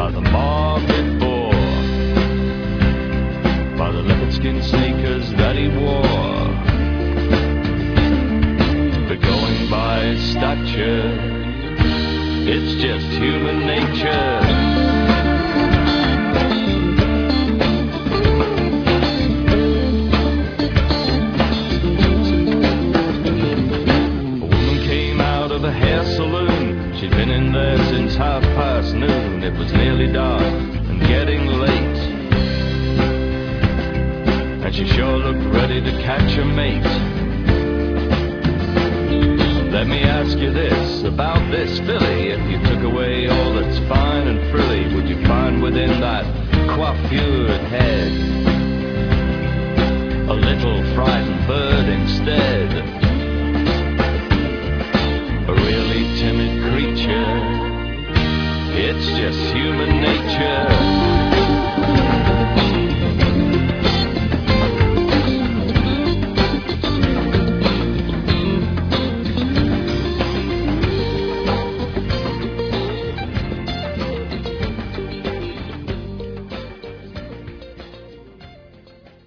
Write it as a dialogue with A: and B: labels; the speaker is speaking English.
A: by the market bore, by the leopard skin sneakers that he wore. But going by stature, it's just human nature. A hair saloon, she'd been in there since noon. It was nearly dark and getting late, and she sure looked ready to catch a mate. Let me ask you this about this filly: if you took away all that's fine and frilly, would you find within that coiffured head a little frightened bird instead?